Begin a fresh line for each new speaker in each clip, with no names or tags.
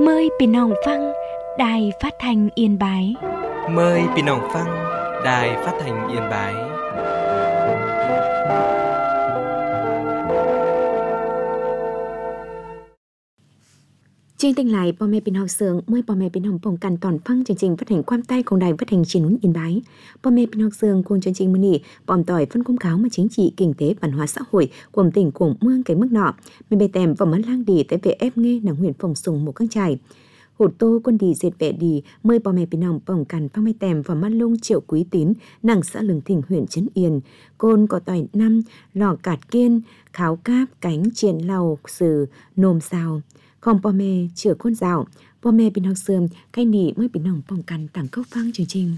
Mờiพี่น้องฟังĐài Phát thanh Yên Bái.
Mời พี่น้องฟัง Đài Phát thanh Yên Bái.
Chương trình lạiพ่อแม่พี่น้องเสืองเมื่อพ่อแม่พี่น้องป้องกันตอนฟังจริงๆphát hànhความใต้ของđài phát hành truyền hình Yên Bái. พ่อแม่พี่น้องเสืองcùng chương trìnhมื้อนี้ป้อมต่อยphân công cáo mà chính trị kinh tế văn hóa xã hội của tỉnh của mương cái mức nọ. Mình bề tèm và món lang đi tới về ép nghe nàng huyện phòng sùng một căng trải. Hột tô quân đi dệt vẽ đi mờiพ่อแม่พี่น้องป้องกันphong mây tèm và mắt lung triệu quý tín nàng xã Lương Thịnh huyện Trấn Yên. Côn có tỏi năm lò cạt kiên kháo cáp cánh triền lầu sử nôm sao. Khôngพ่อแม่เชื่อคนเจ้าพ่อแม่พี่น้องเสื่อมใกล้หนีเมื่อพี่น้องป้องกันต่างcâuฟังchương trình.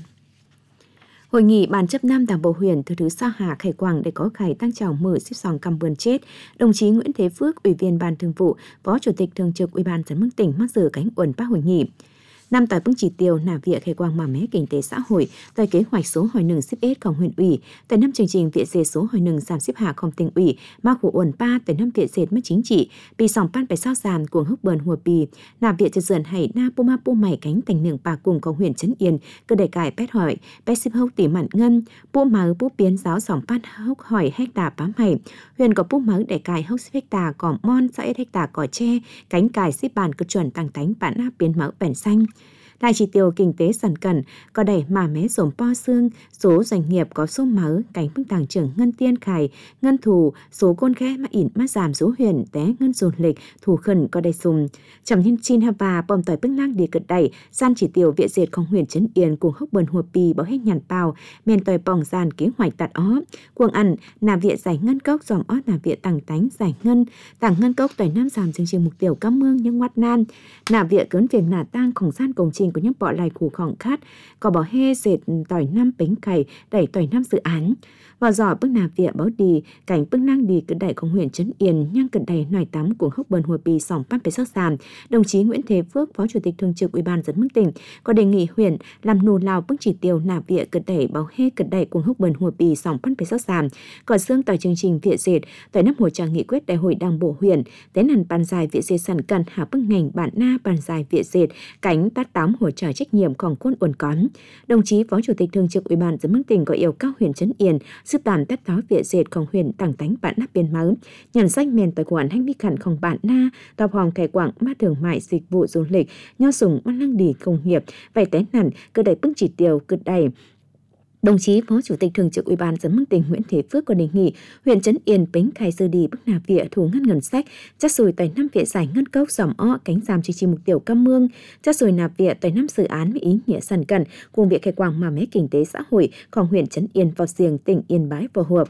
Hội nghị Ban chấp năm Đảng bộ huyện thứ Sa Hà Khải Quảng để có khải tăng chào mở xếp sòng cầm vườn chết. Đồng chí Nguyễn Thế Phước, Ủy viên Ban Thường vụ, Phó Chủ tịch Thường trực Ủy ban Nhân dân tỉnh mắc giờ cánh uẩn bác hội nghị. Năm tại bưng chỉ tiêu nà viện Khải Quảng mà mé kinh tế xã hội, tại kế hoạch số hỏi nừng xếp Sของhuyện ủy, tại năm chương trình viện dệt số hỏi nừng giảm xếp hạของtỉnh ủy, mà của uẩn ba tại năm viện dệt mất chính trị, bị sòng ban phải sao giảm cuồng hốc bờn hùa bì, nà viện dệt dần hay na pu ma pu mày cánh thành nường bà cùngของhuyện Trấn Yên, cơ đề cải pét hỏi, pét xếp hốc tỉ mặn ngân, pu máu pu biến giáo sòng ban hốc hỏi hecta bám mày, huyện có pu máu để cải hốc hecta cỏ mon xã hecta cỏ tre, cánh cải xếp bàn cực chuẩn tăng tánh bản áp biến máu bèn xanh. Lại chỉ tiêu kinh tế sản cẩn, có đẩy mà mé dồn po xương, số doanh nghiệp có số máu, cánh bức tàng trưởng ngân tiên khải, ngân thù, số côn khẽ mà ỉn mà giảm số huyền, té ngân dồn lịch, thủ khẩn có đầy sùng. Chầm nhân chin hà bà, bòm tỏi bức lang đi cật đẩy, san chỉ tiêu viện dệtของhuyện Trấn Yên cùng hốc bờn hùa bì bảo hết nhàn bào, men tỏi bỏng gian kế hoạch tạt ó. Cuồng ăn, nà viện giải ngân cốc dòm ót nà viện tàng tánh giải ngân, tàng ngân cốc tỏi năm giảm chương trình mục tiêu cam mương nhưng ngoát nan. Nà viện cấn việc nà tang khổng gian công trình của những bỏ lại củ khỏng khát, có bỏ hê dệt tỏi năm bánh cày, đẩy tỏi năm dự án. Vào giỏ bức nà viện báo đi, cảnh bức năng đi cận đẩyของhuyện Trấn Yên, nhang cận đẩy nòi tắm của hốc bờn hùa bì sòng pan bế sắc giảm. Đồng chí Nguyễn Thế Phước, Phó Chủ tịch Thường trực Ủy ban Nhân dân tỉnh, có đề nghị huyện làm nô lao bức chỉ tiêu nà viện cận đẩy báo hê cận đẩy của hốc bờn hùa bì sòng pan bế sắc giảm. Còn xương tỏi chương trình viện dệt, tỏi năm hồ trà nghị quyết đại hội đảng bộ huyện, tiến hành bàn dài viện dệt sản cần hạ bức ngành bản na bàn dài viện dệt, cánh tát tám hỗ trợ trách nhiệmของquân uẩn cón. Đồng chí Phó Chủ tịch Thường trực Ủy ban Nhân dân tỉnh có yêu cầu huyện Trấn Yên giúp tạm tát tháo viện dệtของhuyện tàng tánh bản nắp biên máu, nhận sách mền tài quản hành vi khẩnของbản na, tàu hòng Khải Quảng mát thương mại dịch vụ du lịch, nho sùng mắt lăng đi công nghiệp, vậy té nản cơ đẩy bức chỉ tiêu cực đầy. Đồng chí Phó Chủ tịch Thường trực Ủy ban Nhân dân tỉnh Nguyễn Thế Phước có đề nghị huyện Trấn Yên bính khai dư đi bức nà viện thủ ngân ngân sách, chắc rồi tại năm viện giải ngân cốc dòm ó cánh giảm chương trình mục tiêu cam mương, chắc rồi nà viện tại năm dự án với ý nghĩa sản cẩn cùng viện Khải Quảng mà mé kinh tế xã hộiของhuyện Trấn Yên vào riêng tỉnh Yên Bái vào họp.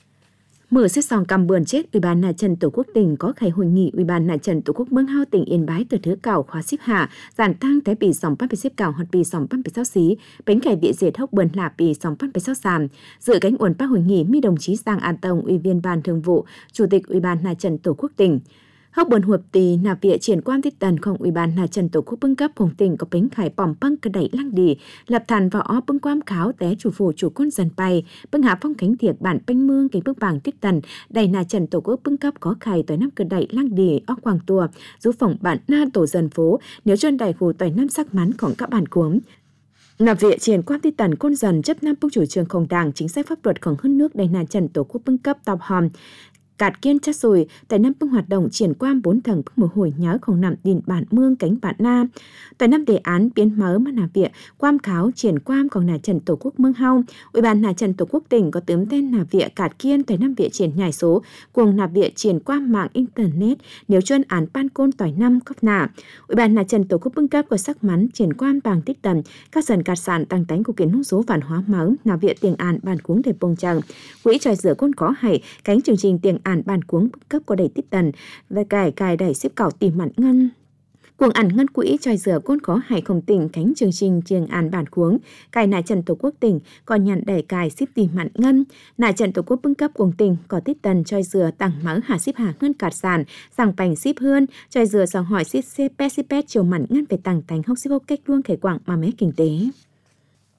Mở xếp sòng cầm vườn chết, Ủy ban Mặt trận Tổ quốc tỉnh có khai hội nghị Ủy ban Mặt trận Tổ quốc Mương Hao tỉnh Yên Bái từ thứ cảo khóa xếp hạ, giản tăng tới bì sòng bắt bị xếp cảo hoặc bì sòng bắt bị sao xí, bánh cải viện dệt hốc bờn là bì sòng bắt bị sao sàm. Dự cánh uẩn bác hội nghị mi đồng chí Giang An Tông, Ủy viên Ban Thường vụ, Chủ tịch Ủy ban Mặt trận Tổ quốc tỉnh. Hốc bờn huệp tì nạp viện triển quan tiết tầnของỦy ban Mặt trận Tổ quốc bưng cấpของtỉnh có bánh khải bỏng băng cơ đẩy lăng đi, lập thàn vào ó bưng quam kháo té chủ phủ chủ quân dần bay, bưng hạ phong cánh thiệt bản bánh mương cái bưng bảng tiết tần, đầy Mặt trận Tổ quốc bưng cấp có khải tới năm cơ đẩy lăng đi ó quảng tua, giúp phòng bản na tổ dân phố, nếu chân đẩy phủ tới năm sắc mắnของcác bản cuống. Nạp viện triển quan tiết tần côn dần chấp năm bức chủ trươngของđảng chính sách pháp luậtของhơn nước đầy Mặt trận Tổ quốc bưng cấp tọp hòm. Cạt kiên chắc rồi, tại năm bưng hoạt động triển quan 4 tầng bức mùa hồi nhớ không nằm đìn bản mương cánh bản na. Tại năm đề án biến mớ mà nà viện, quam kháo triển quanของMặt trận Tổ quốc Mương Hao, Ủy ban Mặt trận Tổ quốc tỉnh có tấm tên nà viện cạt kiên tại năm viện triển nhảy số, cùng nà viện triển quan mạng internet, nếu chuyên án ban côn tỏi năm cấp nà. Ủy ban Mặt trận Tổ quốc bưng cấp có sắc mắn triển quan bằng tích tầm, các dần cạt sản tăng tánh của kiến nông số văn hóa máu, nà viện tiền án bản cuống để bông chẳng. Quỹ tròi rửa côn có hải, cánh chương trình tiền án bản cuống cấp có đầy tiếp tần và cài đẩy xếp cảo tìm mặn ngân. Cuồng ảnh ngân quỹ tròi rửa côn có hải không tỉnh cánh chương trình trường án bản cuống cài Mặt trận Tổ quốc tỉnh còn nhận đẩy cài xếp tìm mặn ngân. Mặt trận Tổ quốc bưng cấp cuồng tỉnh có tiếp tần tròi rửa tăng máu hạ xếp hạ ngân cạt sàn rằng bành xếp hơn tròi rửa dòng hỏi xếp pet chiều mặn ngân về tăng tánh hốc xếp hốc cách luôn Khải Quảng mà mé kinh tế.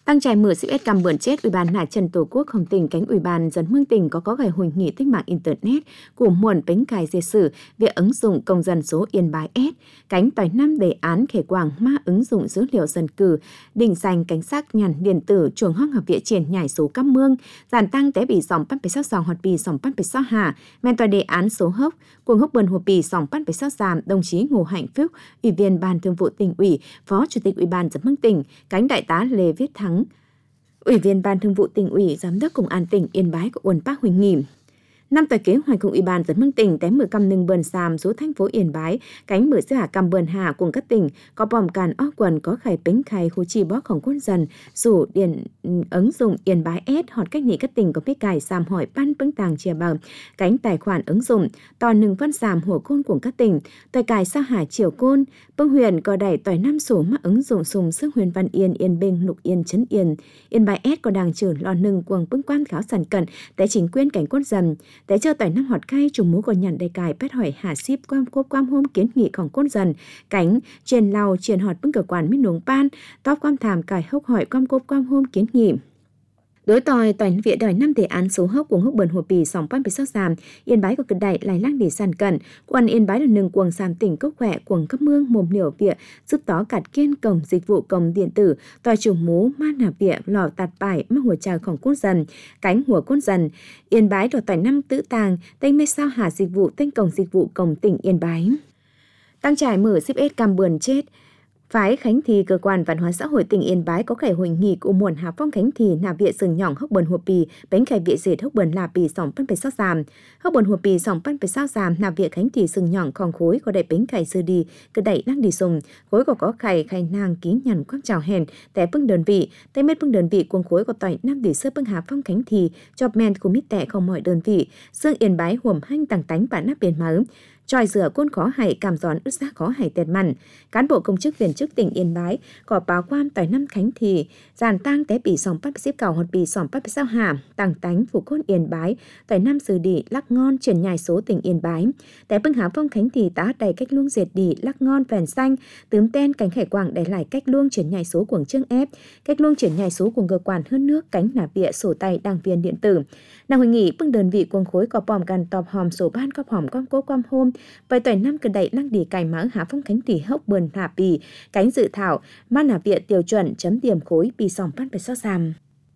Tăng trải mở CBS cầm bẩn chết Ủy ban Nạn Trần Tổ quốc Hồng tỉnh cánh Ủy ban dân Mương tỉnh có gài hội nghị tích mạng internet của muộn bánh cài dê sử việc ứng dụng công dân số Yên Bái S cánh tỏi năm đề án khể quảng ma ứng dụng dữ liệu dân cư định danh cảnh sát nhàn điện tử chuồng hoang học viện triển nhảy số cấp mương giảm tăng té bị sòng bắt bị sát dòng hoạt bị sòng bắt bị sát hà men tỏi đề án số hốc cuồng hốc bần hồ bị sòng bắt bị sát giảm đồng chí Ngô Hạnh Phúc Ủy viên Ban Thường vụ Tỉnh ủy Phó Chủ tịch Ủy ban dân Mương tỉnh cánh Đại tá Lê Viết Thắng Ủy viên Ban Thường vụ Tỉnh ủy, Giám đốc Công an tỉnh Yên Bái của Uẩn Park Huỳnh Nghìm. Năm tại kế hoạch cùng Ủy ban dân Mương tỉnh té 10 cam nâng bờn sàm số thành phố Yên Bái, cánh bữa xưa cam bờn hà cùng các tỉnh có bòm càn óc quần có khải bánh khai khu chi bó khổng quân dần, rủ điện ứng dụng Yên Bái S họt cách ní các tỉnh có biết cài sàm hỏi ban bưng tàng chia bờ, cánh tài khoản ứng dụng, toàn nâng phân sàm hổ côn của các tỉnh, tài cài sa hà triều côn, bưng huyền có đẩy tỏi năm số mà ứng dụng sùng sức huyền Văn Yên, Yên Bình, Lục Yên, Trấn Yên, Yên Bái S có đàng trừ lò nâng quần bưng quan kháo sản cận, để chính quyền cảnh quân dần, để cho tỏi năm họt khai trùng mũ còn nhận đầy cài pét hỏi hạ ship quam hôm kiến nghịของquân dần cánh trên lào triển họt bưng cơ quan minh nuống ban top quam thảm cài hốc hỏi quam hôm kiến nghị đối tỏi viện đòi 5 đề án số hốc cuồng hốc bần hồ bì sòng pan bị sát giảm Yên Bái có cực đại lại lăng để sàn cận quan Yên Bái là nâng cuồng sàm tỉnh cốc khỏe cuồng cấp mương mồm liều viện giúp tó cạt kiên cổng dịch vụ cổng điện tử tỏi chủ mú ma nạp viện lò tạt bài mắc hồ tràของcốt dần cánh hùa cốt dần Yên Bái đòi tỏi 5 tự tàng tênh mê sao hà dịch vụ tênh cổng dịch vụ cổng tỉnh Yên Bái tăng trải mở CBS cam bườn chết Phái Khánh Thì cơ quan văn hóa xã hội tỉnh Yên Bái có khải hội nghị của muộn Hà Phong Khánh Thì nà viện sừng nhỏng hốc bần hồ bì bánh khải viện dệt hốc bần là bì sòng pan bì sát giảm hốc bần hồ bì sòng pan bì sát giảm nà viện Khánh Thì sừng nhỏng còn khối có đẩy bánh khải sư đi cứ đẩy lăng đi sùng khối có khải nàng ký nhằn quang chào hèn té bưng đơn vị tay mết bưng đơn vị cuồng khối có tỏi năm để sơ bưng Hà Phong Khánh Thì cho men của mít tẻ không mọi đơn vị xương Yên Bái huồm hanh tàng tánh bản nắp biển máu tròi rửa côn khó hại cảm giòn ướt giá khó hại tẹt mặn cán bộ công chức viên chức tỉnh Yên Bái có báo quan tỏi năm Khánh Thì giàn tang té bị sòng bắt xếp cầu hoặc bị sòng bắt sao hàm tàng tánh phủ côn Yên Bái tỏi năm sử đi lắc ngon chuyển nhai số tỉnh Yên Bái té bưng Hà Phong Khánh Thì tá đầy cách luông diệt đi lắc ngon phèn xanh tướm ten cánh khải quảng để lại cách luông chuyển nhai số của trương ép cách luông chuyển nhai số của cơ quan hơn nước cánh nạp bịa sổ tay đảng viên điện tử nàng hội nghị bưng đơn vị cuồng khối có bòm gần tọp hòm sổ ban có hòm con cố quam hôm vậy tỏi năm cơ đẩy lăng đi cài máng Hà Phong Khánh Thì hốc bờn hạ bì cánh dự thảo man nạp viện tiêu chuẩn chấm điểm khối bì sòng phát phải sát giảm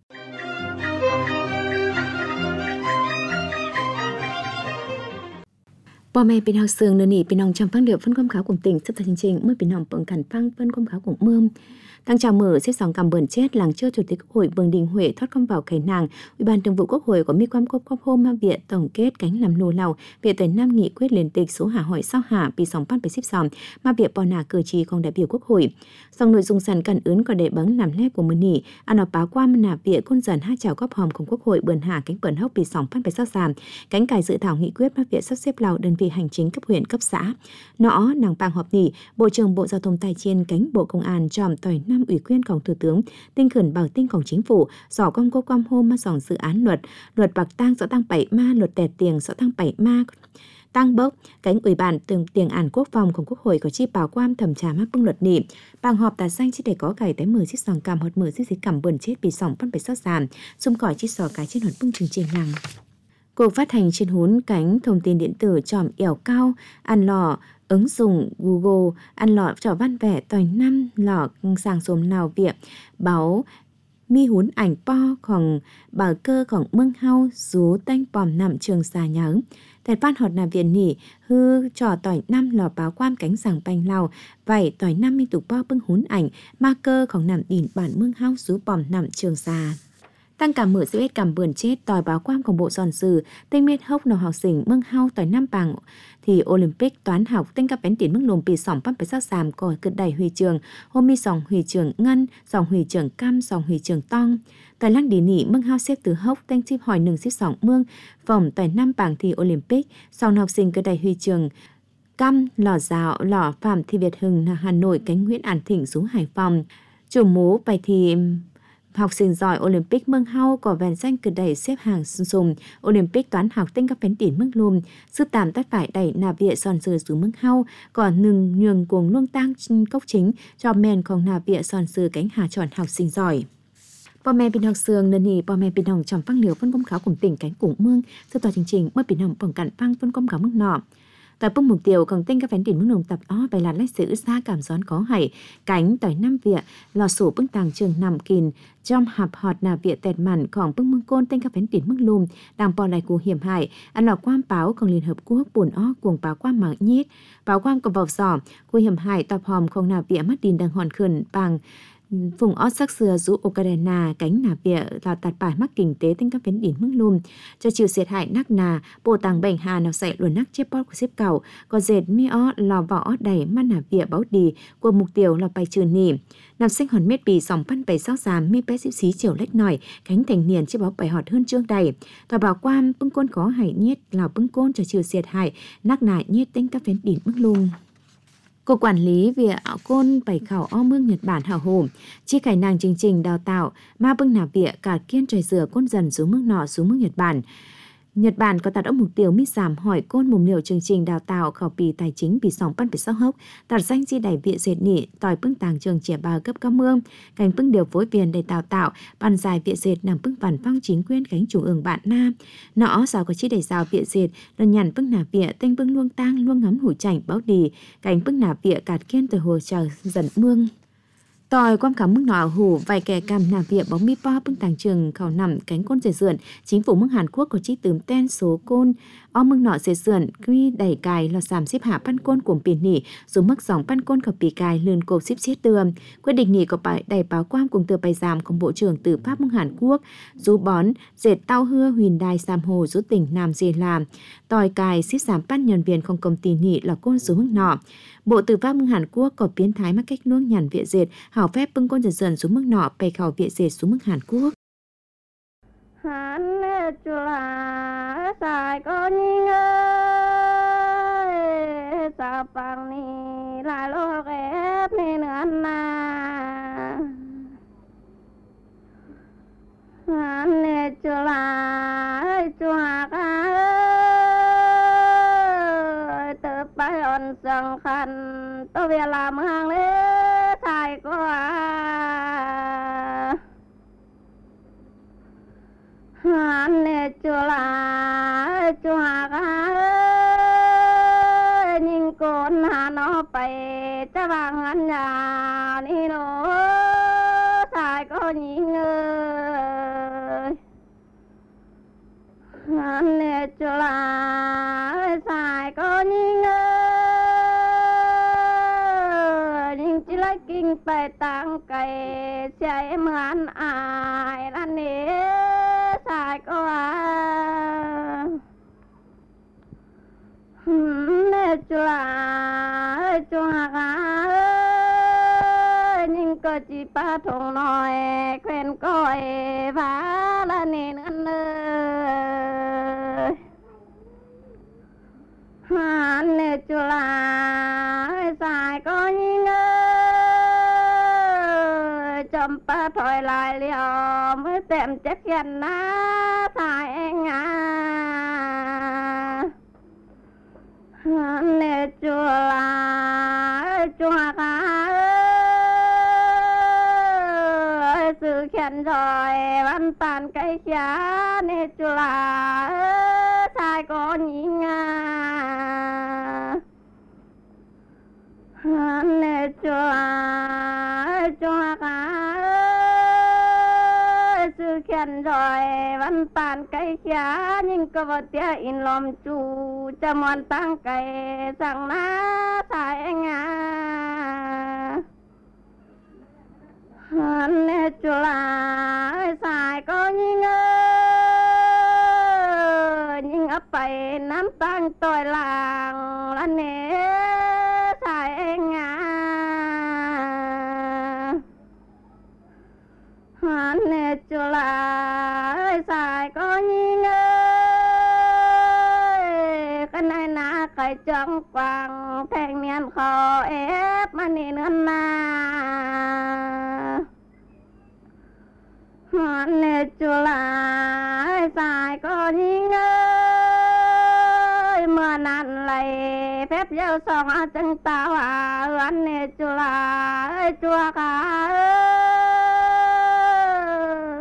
bò mẹ bên học sương nơi nỉ bên nòng trong phăng điệu phân công kháo cùng tỉnh sắp tới chương trình mới bên nòng bằng cản phăng phân công kháo cùng mương tăng chào mở xếp sòng cầm bẩn chết làng chưa chủ tịch Quốc hội Vương Đình Huệ thoát công vào khải nàng Ủy ban Thường vụ Quốc hội có mi quan cốp hôm ma viện tổng kết cánh làm nô lầu viện tuần năm nghị quyết liên tịch số hà hỏi sao hà bị sòng pan bị xếp sòng ma viện bò nà cử triของđại biểu Quốc hội dòng nội dung sẵn cần ướn có để bắn làm nét của mưa nỉ ăn ở báo qua nà viện côn dần hai chào góp hòmของQuốc hội bờn hà cánh bẩn hốc bị sòng pan bị sát giảm cánh cài dự thảo nghị quyết ma viện sắp xếp lầu đơn vị hành chính cấp huyện cấp xã nọ nàng bang họp nỉ Bộ trưởng Bộ Giao thông Tài chính cánh Bộ Công an tròm tỏi năm ủy quyềnของThủ tướng tinh khẩn bảo tinhของChính phủ dò công cô quam hôm mà dòng dự án luật bạc tang rõ tăng 7 ma luật tẹt tiền rõ tăng 7 ma tăng bốc cánh Ủy ban tiền án quốc phòngของQuốc hội có chi bảo quan thẩm tra mắc bưng luật nỉ bang họp tà xanh chỉ để có cải tới 10 chiếc sòng cằm hoặc 10 chiếc cằm bẩn chết bị sòng phân phải sát giảm xung cỏi chiếc sò cái trên luật bưng chương trình làng Cục phát hành trên hún cánh thông tin điện tử tròm ẻo cao ăn lò ứng dụng Google ăn lọ trò văn vẻ tỏi năm lọ sàng xồm nào việc báo mi hún ảnh poของbảo cơของเมืองเฮาrú tanh pòm nằm trường xà nhớแต่phát họt nà viện nỉ hư trò tỏi năm lò báo quan cánh sàng banh lào vậy tỏi năm mi tụ po bưng hún ảnh ma cơของnằm đỉn bảnเมืองเฮาrú pòm nằm trường xà tăng cả mở CBS cầm bườn chết tỏi báo quan của bộ giòn sử tinh miết hốc nò học sinh mương hao tỏi năm bằng thì Olympic toán học tinh cấp bén tiền mức lùm bị sòng pan phải sát giảm có cực đẩy huy trường hôm mi sòng huy trường ngân sòng huy trường cam sòng huy trường tong tỏi lăng đi nỉ mương hao xếp từ hốc tinh chip hỏi nừng xếp sòng mương phòng tỏi năm bằng thì Olympic sòng học sinh cực đẩy huy trường cam lò dạo lò phạm thì Việt Hưng Hà Nội cánh Nguyễn An Thịnh xuống Hải Phòng chủ mú bài thì học sinh giỏi Olympic mương hao có vẹn danh cực đẩy xếp hàng sùng Olympic toán học tinh các bén tiền mức lùm sư tạm tắt phải đẩy nà viện giòn sừ xuống mương hao còn nừng nhường cuồng luông tăng cốc chính cho men không nà viện giòn sừ cánh hà tròn học sinh giỏi พ่อแม่พี่น้องเสืองเนนี่พ่อแม่พี่น้องจอมฟังเหลียวphân công khảo cùng tỉnh cánh cùng mươngสตอจริงๆเมื่อพี่น้องป้องกันฟังphân công khảo mức nọ tại bông mục tiêu còn tên các phén điển mức nồng tập ó bài làn lịch sử xa cảm gión có hảy cánh tỏi năm vịa lò sổ bưng tàng trường nằm kìn trong hạp họt nà vịa tẹt mặnของbưng mương côn tên các phén điển mức lùm đang bò lại cú hiểm hại ăn lò quam báo còn liên hợp quốc buồn ó cuồng báo quam mạng nhít báo quam còn vào sỏ cú hiểm hại tập hòm không nà vịa mắt đìn đang hòn khẩn bằng vùng ót sắc xưa rú Ukraine cánh nà vịa là tạt bài mắc kinh tế tên các phén điển mức lùm cho chịu thiệt hại nắc nà bộ tàng bệnh hà nào xảy luồn nắc chép bót của xếp cầu có dệt mi ó lò vỏ ót đầy mắt nà vịa báo đi của mục tiêu là bài trừ nỉ nằm sinh hòn mét bì sòng phân bày sáu giám mi bé xíu xí chiều lách nổi cánh thành niên chép báo bài họt hơn trương đầy tòa bảo quam bưng côn có hại nhiết lò bưng côn cho chịu thiệt hại nắc nà nhiết tên các phén điển mức lùm. Cục quản lý về ảo côn bảy khảo o mương Nhật Bản hào hồn chi khải năng chương trình đào tạo ma bưng nà vịa cả kiên trời dừa côn dần xuống mức nọ xuống mức Nhật Bản. Nhật Bản có đạt được mục tiêu mít giảm hỏi côn mồm liều chương trình đào tạo khảo bì tài chính bì sòng pan bì sáu hốc đạt danh di đẩy vịa dệt nị tỏi bưng tàng trường trẻ bà cấp cao mương cánh bưng điều phối viên để đào tạo bàn dài vịa dệt nằm bưng bản phong chính quyền cánh chủ ương bạn nam nọ sao có chi đẩy rào vịa dệt lần nhằn bưng nà vịa tên bưng luông tang luông ngắm hủ chảnh báo đi cánh bưng nà vịa cạt kiên từ hồ chờ dần mương tỏi quan khám mức nọ hủ vài kẻ cam nà vịa bóng mi po bưng tàng trường khảo nằm cánh côn dệt sườn chính phủ mức Hàn Quốc có chi tướm ten số côn o mưng nọ dệt sườn quy đẩy cài là giảm xếp hạ pan côn của biển nỉ dù mức dòng pan côn khảo bì cài lươn cột xếp chết tươm quyết định nỉ có bài đẩy báo quang cùng từ bài giảm cùng bộ trưởng từ Pháp mức Hàn Quốc dù bón dệt tao hưa huyền đài sam hồ dù tỉnh Nam Dê làm tỏi cài xếp giảm pan nhân viên không công ty nỉ là côn số mức nọ. Bộ Tư pháp Hàn Quốc có biến thái mắc cách luông nhằn vịa dệt hảo phép bưng côn dần dần xuống mức nọ bày khảo vịa dệt xuống mức Hàn Quốc.
Hàn chula sai có nhing ơi sa pang ni la lo ghép nên ăn na Hàn chula chua ca tự bay on song khăn tôi về làm hàng lễ sai có Hàn chula chua ca nhìn con Hàn nó bay cha vàng ăn nhà đi nó sai có nhìn ơi Hàn chula sai có nhìn ơi nhìn chỉ lấy kinh phải tăng cây chạy em ăn ai là nế sai có chua ca nhưng có chỉ ba thùng nói quen coi và là nên ăn ơi Hàn chua sai có nhưng chấm ba thôi lại liều mới tìm chắc gần ná sai anh à Hàn chua ca sự khen rồi văn tàn cây giá nè chua sai có nhìn Hàn chua ca sự khen rồi văn tàn cây giá nhưng có vật tia in lom chu cho mòn tăng cây sang ná sai anh à Hàn chua sai có nhìn ơi nhưng ấp bay nắm tăng tôi làng là nế sai anh à Hàn chua sai có nhìn ơi cái này là cái trong quang thanh niên khó ép mà nên hơn na Hàn chua sai có nhìn ơi mưa nặn lại phép gieo xong chân tao à Hàn chua ca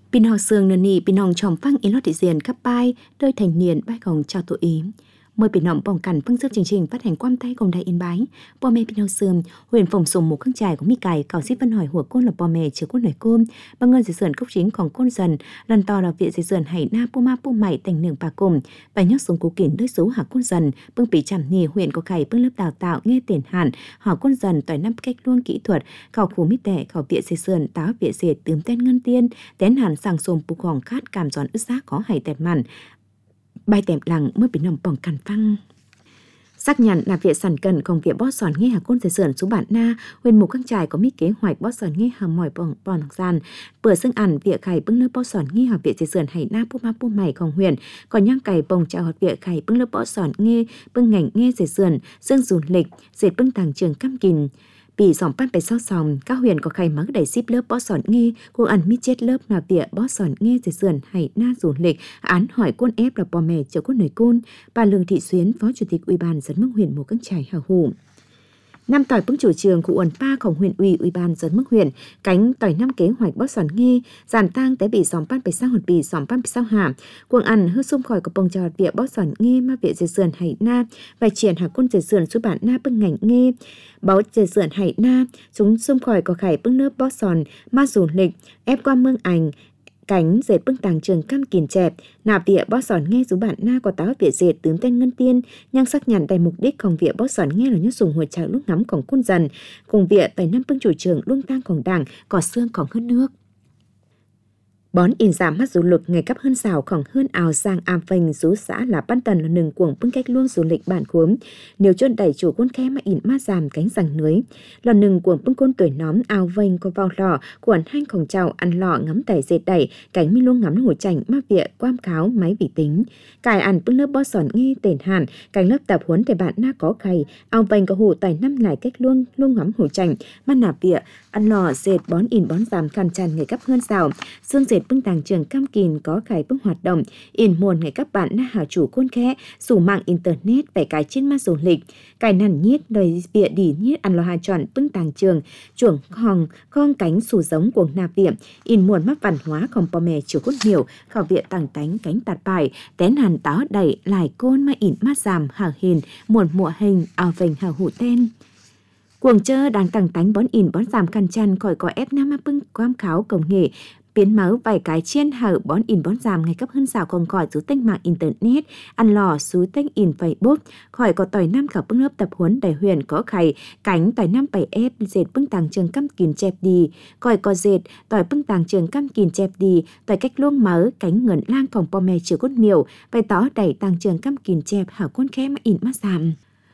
Pin họ sương nền nì pin hồng trồng phăng in lót thị diền khắp bay đôi thành niên bay gồng chào tổ ý. Mời pin hồng bỏng cằn phương sức chương trình phát hành quam tay cùng đại yên bái. Bò mẹ pin hồng sương huyền phòng sùng một kháng trải của mi cài cào xít văn hỏi hùa côn là bò mẹ chứa côn nổi côn. Bằng ngân dây sườn cốc chính còn côn dần lần to là viện dây sườn hải na pu ma pu mày thành nường bà cùng. Bài nhóc sùng cố kỉnh đôi số hạ côn dần bưng bị chạm nì huyện có khải bưng lớp đào tạo nghe tiền hàn hỏi côn dần tỏi năm cách luôn kỹ thuật khảo phù mi tẻ khảo viện dây sườn táo viện dệt tướm tên ngân tiên tén hàn sàng sùng pu khoảng khát cảm giòn ướt xác có hải tẹt mặn. Bài tẹp lặng mới bị nằm bỏng cằn phăng. Xác nhận là việc sản cần công việc bó sòn nghe hà côn dây sườn xuống bản na huyền mục căng trải có mít kế hoạch bó sòn nghe hà mỏi bỏng gian bữa xưng ẩn việc khải bưng lớp bó sòn nghe hà việc dây sườn hải na pu ma pu mày còn huyền còn nhang cày bồng chào hoạt việc khải bưng lớp bó sòn nghe bưng ngành nghe dây sườn dương dùn lịch dệt bưng tàng trường cam kìn bị sòng panไปsau sòng các huyền có khai mắng đẩy ship lớp bó sòn nghe cô ăn mít chết lớp là vỉa bó sòn nghe dây sườn hải na dùn lịch án hỏi côn ép là bò mè chờ côn nổi côn. Bà Lương Thị Xuyến phó chủ tịch ủy ban dân mức huyện mù căng trải hào hủ năm tỏi bưng chủ trường của uẩn paของhuyện ủy ban dân mức huyện cánh tỏi năm kế hoạch bó sòn nghe giàn tang té bị sòng panไปsang hột bị sòng panไปsau hàm cuồng ăn hư xung khỏi của bông trò vỉa bó sòn nghe ma vỉa dây sườn hải na và triển hạ côn dây sườn xuống bản na bưng ngành nghe báo dây sườn hải na chúng xung khỏi có khải bưng lớp bó sòn ma dùn lịch ép qua mương ảnh cánh dệt bưng tàng trường cam kìn chẹp nạp vỉa bó sòn nghe dù bản na có táo vỉa dệt tướng tên ngân tiên nhang sắc nhàn đầy mục đíchของvỉa bó sòn nghe là nhớ dùng hồi trào lúc ngắmของcôn dần cùng vỉa tại năm bưng chủ trường luông tangของđảng cỏ xương còn hơn nước. Bón in giảm mắt du lực ngày cấp hơn xào khoảng hơn ảo sang am phanh rú xã là ban tần là nừng cuồng bưng cách luôn du lịch bản khuốm nếu chôn đẩy chủ quân khe mà in ma giảm cánh rằng núi là nừng cuồng bưng côn tuổi nóm ao vanh có vào lò cuộn hanh khổng trào ăn lọ ngắm tẩy dệt đẩy cánh mi luôn ngắm hồ chảnh ma vịa quam kháo máy vị tính cài ăn bưng lớp bó sòn nghe tên hàn cánh lớp tập huấn để bạn na có khay ao vanh có hồ tẩy năm lại cách luôn ngắm hồ chảnh ma nạp vịa ăn lò dệt bón in bón giảm khăn tràn ngày cấp hơn xào xương dệt bưng tàng trường cam kìn có khải bưng hoạt động in muôn ngày các bạn na hảo chủ côn khẽ sủ mạng internet về cái trên ma du lịch cái nằn nhiết đời vịa đỉ nhiết ăn lò hà tròn bưng tàng trường chuồng hòng con cánh sủ giống của nạp viện in muôn mắc văn hóa không po mè chủ cốt nhiều khảo viện tàng tánh cánh tạt bài tén hàn táo đẩy lại côn ma in ma giảm hảo hình muôn mùa hình ao vành hảo hủ tên cuồng chơ đang tàng tánh bón in bón giảm khăn chăn khỏi có ép nam ma bưng quam kháo công nghệ biến máu vài cái chiên hở bón in bón giảm ngày cấp hơn xào còn khỏi số tên mạng internet ăn lò số tên in Facebook khỏi có tỏi năm khảo bưng lớp tập huấn đại huyền có khải cánh tỏi năm bảy ép dệt bưng tàng trường cam kìn chẹp đi khỏi có dệt tỏi bưng tàng trường cam kìn chẹp đi tỏi cách luông mớ cánh ngẩn lang phòng po mè chứa cốt miểu vài tó đẩy tàng trường cam kìn chẹp hảo côn khẽ mà in mắt giảm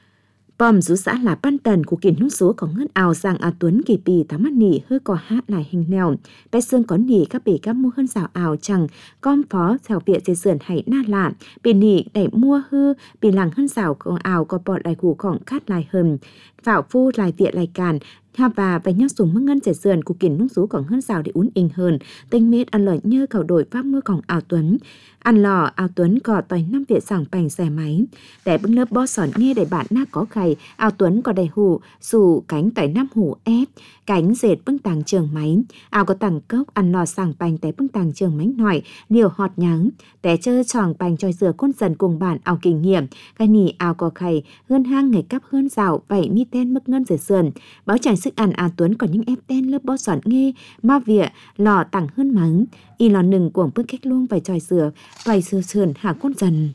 bom rú xã là ban tần của kiển nút số có ngân ảo giang a tuấn kỳ pì tám mắt nỉ hơi có hát lại hình nèo bé xương có nỉ các bể các mua hơn rào ảo chẳng com phó theo viện dây sườn hay na lạ bể nỉ đẩy mua hư bể làng hơn rào có ảo có bọt lại củ khỏng cát lại hầm phảo phu lại viện lại càn ha và nhóc dùng mức ngân dây sườn của kiển nút số còn hơn rào để uốn inh hơn tinh mết ăn lợn nhơ cầu đổi pháp mưa còn ảo tuấn ăn lò ao tuấn có tỏi năm viện sảng bành xe máy để bưng lớp bó sòn nghe để bạn na có khay ao tuấn có đầy hủ dù cánh tỏi năm hủ ép cánh dệt bưng tàng trường máy ao có tàng cốc ăn lò sảng bành té bưng tàng trường mánh nỏi liều họt nháng té chơi tròn bành tròi dừa côn dần cùng bạn ao kinh nghiệm cái nỉ ao có khay hơn hang ngày cắp hơn rào vậy mi tên mức ngân dệt sườn báo trải sức ăn ao tuấn có những ép tên lớp bó sòn nghe ma vịa lò tàng hơn mắng y lò nừng cuồng bưng cách luôn vài tròi dừa vài sườn sườn hạ côn dần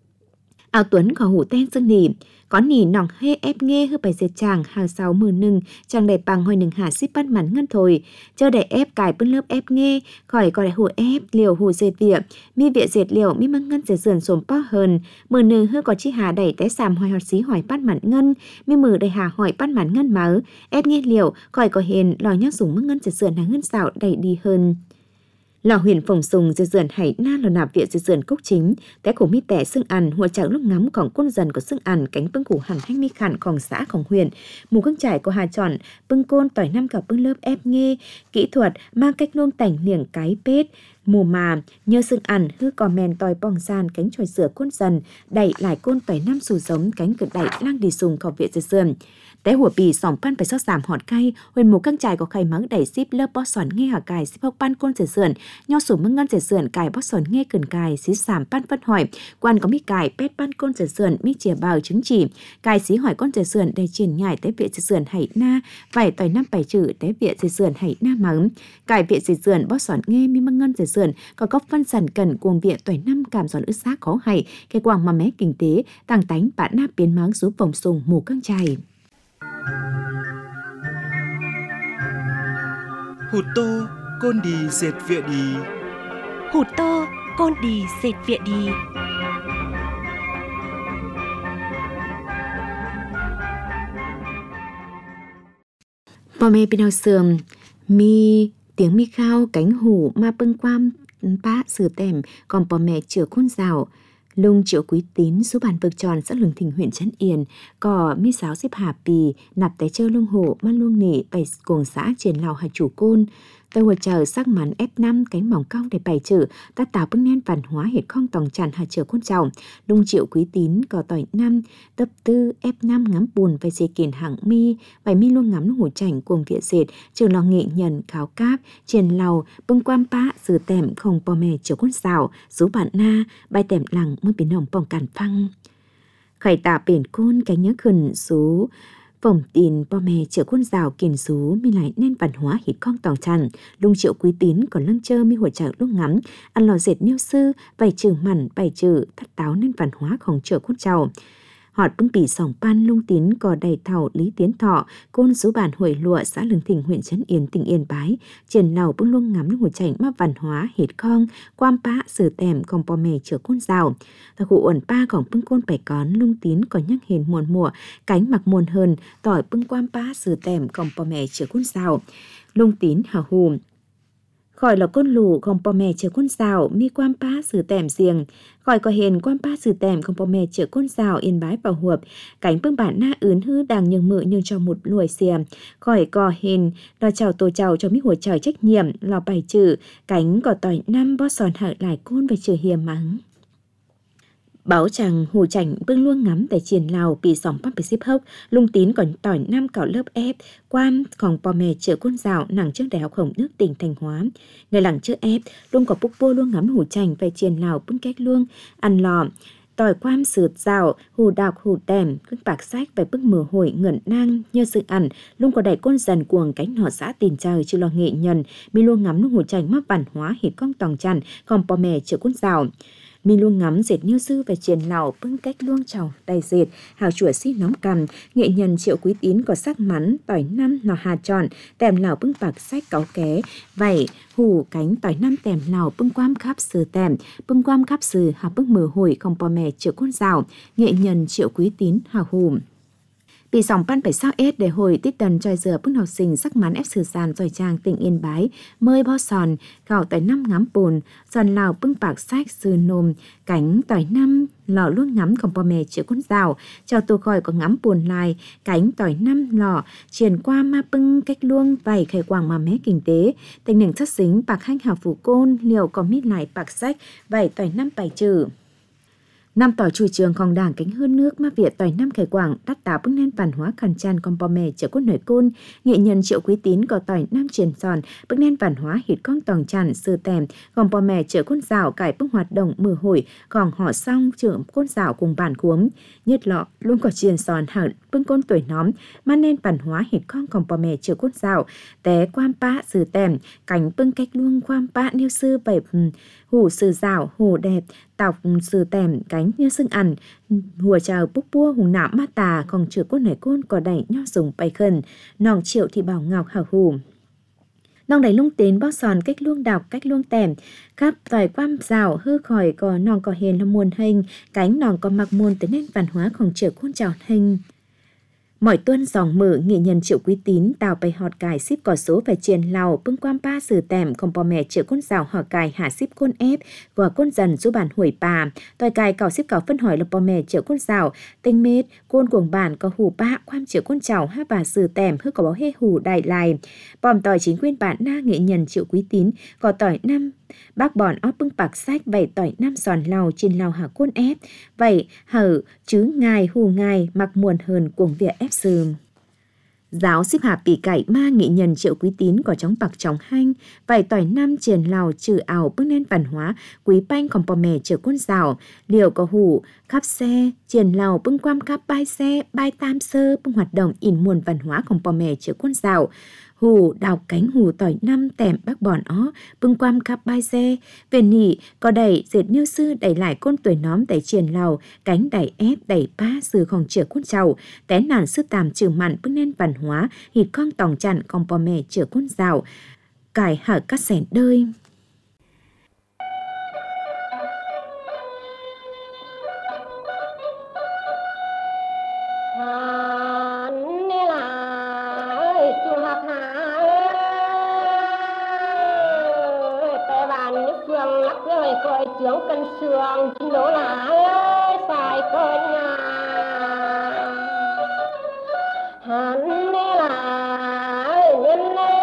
ao tuấn có hủ tên dương nỉ có nỉ nòng hê ép nghe hư bài dệt chàng hàng sáu mười nừng chàng đẹp bằng hồi nừng hạ ship bắt mắn ngân thôi chờ để ép cài bưng lớp ép nghe khỏi có đại hủ ép liều hủ dệt vịa mi vịa dệt liều mi măng ngân dệt sườn xồm po hơn mười nừng hư có chi hà đẩy té sàm hỏi họt xí hỏi bắt mắn ngân mi mừ đầy hà hỏi bắt mắn ngân máu ép nghe liều khỏi có hiền lò nhóc dùng măng ngân dệt sườn hàng ngân xạo đẩy đi hơn lò huyền phòng sùng dây sườn hải na lò nạp viện dây sườn cốc chính té cổ mi tẻ xương ăn hùa chảo lúc ngắm còn côn dần của xương ăn cánh bưng củ hẳn hanh mi khản còn xãของhuyền mù căng trải của hà tròn bưng côn tỏi năm cả bưng lớp ép nghe kỹ thuật mang cách luôn tảnh liềng cái pết mù mà nhơ xương ăn hư cò men tỏi bong gian cánh tròi sửa côn dần đẩy lại côn tỏi năm sù giống cánh cực đẩy lang đi sùng khảo viện dây sườn Té hùa bì sòng pan phải xót giảm họt cay, huyền mù căng trải có khay mắng đẩy ship lớp bó sòn nghe hà cài ship hốc pan côn rể sườn, nho sủ mưng ngân rể sườn cài bó sòn nghe cần cài xí giảm pan phân hỏi, quan có mi cài pét pan côn rể sườn mi chìa bào chứng chỉ, cài xí hỏi côn rể sườn đầy triển nhải té viện rể sườn hãy na, vải tỏi năm bài trừ té viện rể sườn hãy na mắng, cài viện rể sườn bó sòn nghe mi mưng ngân rể sườn có góc phân sẵn cần cuồng viện tỏi năm cảm giòn ướt xác khó hay, cái quàng mà mé kinh tế, tàng tánh bạn na biến máng giúp vòng sùng mù căng trải.
Hụt tô, côn đi dệt viện đi.
Hụt tô, côn đi dệt viện đi.
Bò mẹ bên nào sườn, mi tiếng mi khao cánh hủ ma bưng quam bá sửa tèm, còn bò mẹ chữa khuôn rào. Lung Triệu Quý Tín số bàn vực tròn xã Lương Thịnh huyện Trấn Yên, cò mi sáo xếp hà pì, nạp té chơ lung hổ, man luông nỉ, bày cuồng xã trên lào hà chủ côn. Tây hồ chờ sắc mắn F5 cánh mỏng cao để bày trừ, ta tạo bức nén văn hóa hiệt không tòng tràn hà trở côn trọng. Lung Triệu Quý Tín có tỏi 5, tập tư F5 ngắm bùn về dê kiền hàng mi, bày mi luôn ngắm hổ chảnh cuồng viện dệt, trường lò nghệ nhân kháo cáp, trên lào, bưng quam bá, dừa tèm không bò mè trở côn xào, rú bạn na, bài tèm lặng mới biến hồng bỏng cản phăng. Khải tạ biển côn cánh nhớ khẩn số phòng tin bò mè chữa khuôn rào kiền số mi lại nên văn hóa hít con tòng tràn. Lung Triệu Quý Tín còn lưng chơ mi hỗ trợ lúc ngắm ăn lò dệt niêu sư bày trừ mặn bày trừ thắt táo nên văn hóaของchữa khuôn trào. Họt bưng bì sòng pan Lung Tín có đầy thảo Lý Tiến Thọ côn số bản huệ lụa xã Lương Thịnh huyện Trấn Yên tỉnh Yên Bái trên lầu bưng luôn ngắm nước hồ chảnh mà văn hóa hít con quam pá sử tèm còn bò mè chữa khuôn rào. Ta cụ ổn pa còn bưng côn bảy con Lung Tín có nhắc hền muôn mùa cánh mặc muôn hơn tỏi bưng quam pá sử tèm còn bò mè chữa khuôn rào. Lung Tín hào hùm khỏi là côn lù còn bò mè chữa khuôn rào mi quam pá sử tèm riêng khỏi có hền quam pá sử tèm còn bò mè chữa khuôn rào Yên Bái vào huộp cánh bưng bản na ướn hư đang nhường mự nhường cho một lùi xiềm khỏi có hền đò chào tổ chào cho mi hồ trời trách nhiệm lò bài trừ cánh có tỏi 5 bó sòn hở lại côn về trừ hiềm mắng. Báo chàng hồ chảnh bưng luôn ngắm tại triển lào bị sòng bắp bị ship hốc. Lung Tín còn tỏi 5 cảo lớp ép quan còn bò mè chữa côn rào nặng trước đại học Hồng Nước tỉnh Thanh Hóa. Ngày lặng trước ép luôn có búc vô luôn ngắm hồ chảnh về triển lào bưng cách luôn ăn lò tỏi quam sượt rào hù đào hù tèm cứ bạc sách về bức mờ hồi ngẩn nang như sự ăn luôn có đại côn dần cuồng cánh họ xã tiền trời chưa lo nghệ nhân mi luôn ngắm nước hồ chảnh mắc văn hóa hít con tòng tràn còn bò mè chữa côn rào. Mi luôn ngắm dệt niêu sư về triển lào bưng cách luông trầu đầy dệt hào chùa xí nóng cầm nghệ nhân Triệu Quý Tín có sắc mắn tỏi 5 lò hà tròn tèm lào bưng bạc sách cáu ké vảy hù cánh tỏi 5 tèm lào bưng quam khắp sừ tèm bưng quam khắp sừ hào bưng mờ hồi không bò mè chữa côn rào nghệ nhân Triệu Quý Tín hào hùm. Bị sòng pan phải sao ết để hồi tít tần tròi dừa bưng học sinh sắc mắn ép sử sàn rồi trang tỉnh Yên Bái mơi bo sòn gạo tỏi 5 ngắm bùn giòn lào bưng bạc sách sư nôm cánh tỏi 5 lò luôn ngắm còn bò mè chữa côn rào chào tổ khỏi có ngắm bùn lại cánh tỏi 5 lò triển qua ma bưng cách luông vầy khởi quảng mà mé kinh tế tình nền chất xính bạc hanh hào phủ côn liều có mít lại bạc sách vầy tỏi 5 bài trừ. Năm tỏi chủ trườngของđảng cánh hơn nước ma Việt tỏi 5 khởi quảng đắt táo bức nén văn hóa khăn chan con bò mè chở cốt nổi côn nghệ nhân Triệu Quý Tín có tỏi 5 truyền sòn bức nén văn hóa hít con tòng tràn sư tèm còn bò mè chở côn rào cải bức hoạt động mưa hồi còn họ xong trưởng côn rào cùng bản cuống nhất lọ luôn có truyền sòn hở bưng côn tuổi nóm man nên văn hóa hít con còn bò mè chở côn rào té quam pá sư tèm cánh bưng cách luông quam pá niêu sư bảy hủ sư rào hủ đẹp tọc sư tèm cánh như sưng ăn hùa chào búc bua hùng nạm ma tà còn chữa côn nảy côn có đẩy nho dùng bay khẩn nòng Triệu Thị Bảo Ngọc hào hù nòng đẩy Lung Tín bó sòn cách luông đọc cách luông tèm khắp tỏi quam rào hư khỏi có nòng có hiền là muôn hình cánh nòng có mặc muôn tới nên văn hóa còn chữa côn trào hình. Mỗi tuần dòng mở nghệ nhân Triệu Quý Tín tàu bay họt cài ship cỏ số về triền lào bưng quam pa sử tèm không bò mè chữa côn rào họ cài hạ ship côn ép vừa côn dần giúp bản hủy bà tòi cài cào ship cào phân hỏi là bò mè chữa côn rào tinh mết côn cuồng bản có hù ba quam chữa côn chảo ha bà sử tèm hư có báo hê hù đại lại bòm tỏi chính quyền bản na nghệ nhân Triệu Quý Tín có tỏi 5 bác bọn óp bưng bạc sách vậy tỏi 5 giòn lào trên lào hạ côn ép vậy hở chứ ngài hù ngài mặc muôn hơn cuồng việc ép sườn Giáo xếp hạ bị cải ma nghệ nhân Triệu Quý Tín có trong bạc trong hanh, vài tỏi năm triển lào trừ ảo bước nên văn hóa, quý banh còn bò mè trở quân rào, liệu có hủ, khắp xe, triển lào bưng quam khắp bài xe, bài tam sơ bưng hoạt động in muôn văn hóa còn bò mè trở quân rào. Hủ đào cánh hủ tỏi năm tèm bác bọn ó, bưng quam khắp bài xe, về nỉ, có đẩy dệt như sư đẩy lại côn tuổi nóm đẩy triển lào, cánh đẩy ép đẩy ba sư không trở quân trầu, té nản sư tàm trừ mặn bước nên văn hóa, hịt con tòng chặn con bò mè trở quân rào, cải hở cắt sẻn đơi.
Coi trưởng cân sườn chính đổ là ơi xài coi nhà hắn là nhân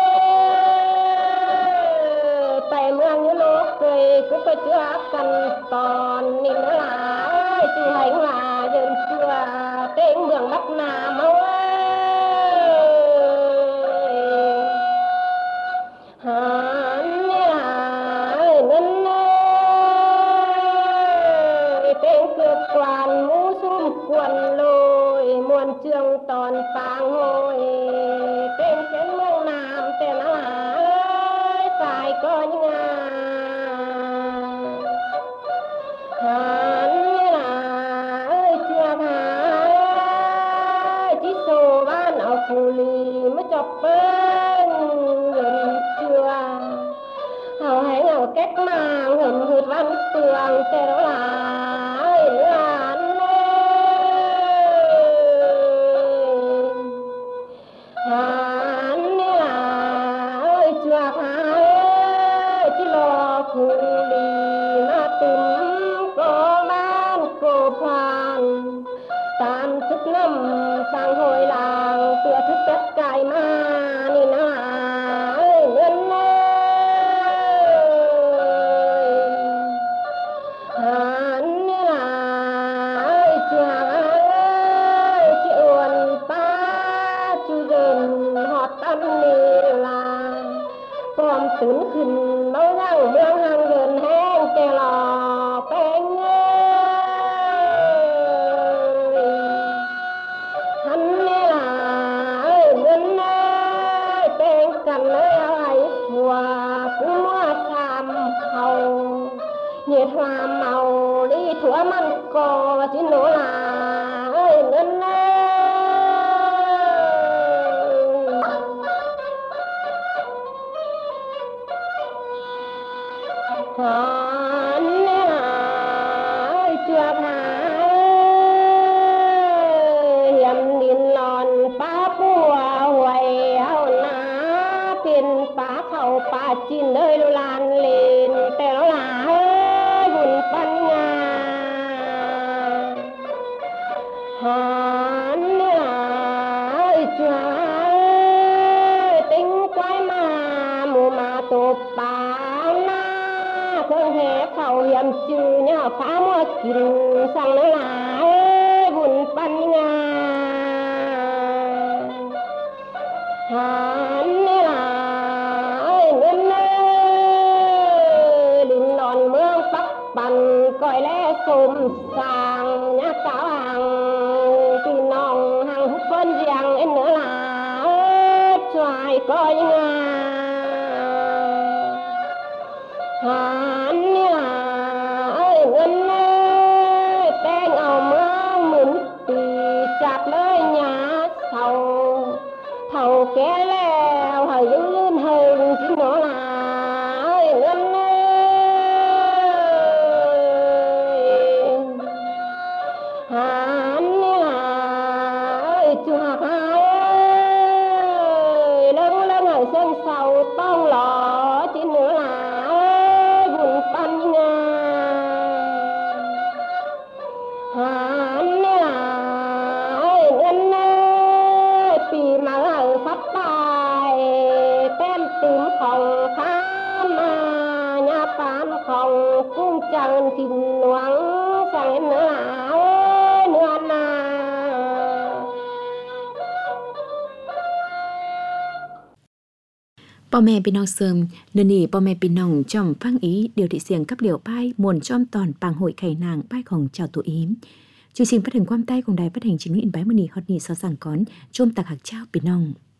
tay mương như lúa cười cũng có chưa cần toàn nên là chữ hành là dân xưa trên mương Bắc Nam quần lôi muôn trường toàn phang hồi trên mương Nam tên là ơi phải có những hắn là ơi chưa thà chỉ số ban ở phù lì mới chọc bên gần chưa hầu hay ngầu cách mang hầm hụt văn tường tên đó là sang hồi làng tựa thức tất cài ma nên là nhân hắn là chàng chịu ba chú dần họ tâm là còn tướng khinh máu răng mương hàng gần hang chè lò bánh nhiệt hoa màu đi thua măng cò chỉ nổ là ơi ngân hắn ơi chưa thà hiểm nín lòn pa bùa hoài hao ná tiền pa khẩu pa chín nơi lan lên té nó là ban nhà hắn là trời tính quái mà mùa mà tổ bà na không hề khẩu hiểm trừ nhờ phá mua kín sang nó là buồn ban nhà hắn bằng coi lẽ xôm sàng nhá cáo hàng từ nòng hàng hút phân riêng em nữa là xoài coi nga hắn là ngân tên ảo mưa mướn tì chặt lấy nhà sầu thầu ké leo hơi lươn hơn chứ nó là ngân hắn là chùa hai lưng lưng ở xe
พ่อแม่พี่น้องเสริมเดี๋ยวนี้พ่อแม่พี่น้องจอมฟังอีเดี๋ยวที่เสียงกับเหลียวป้ายมวนจอมตอนปางโหยไข่นางป้ายของเจ้าตัวเองchương trình phát hànhความtayของđài phát hành chínhอินbái mณีhot nị so sàng cón chôm tạc hạc traoพี่น้อง